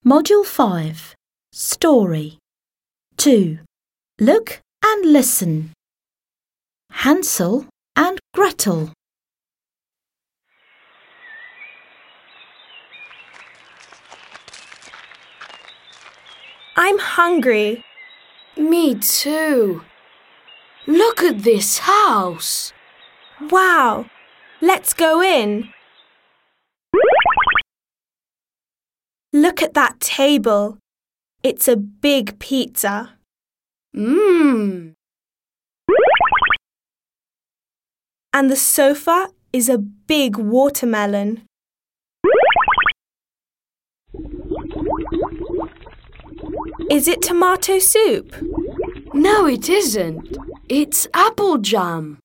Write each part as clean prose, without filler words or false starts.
Module 5. Story. 2. Look and listen. Hansel and Gretel. I'm hungry. Me too. Look at this house. Wow! Let's go in. Look at that table. It's a big pizza. Mmm. And the sofa is a big watermelon. Is it tomato soup? No, it isn't. It's apple jam.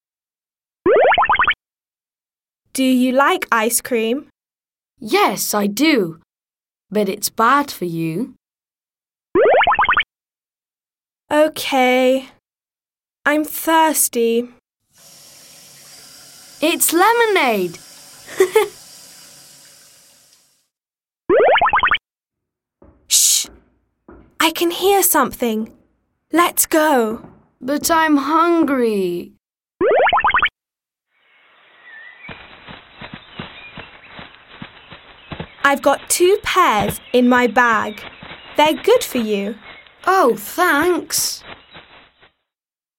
Do you like ice cream? Yes, I do. But it's bad for you. Okay. I'm thirsty. It's lemonade. Shh! I can hear something. Let's go. But I'm hungry. I've got 2 pears in my bag. They're good for you. Oh, thanks.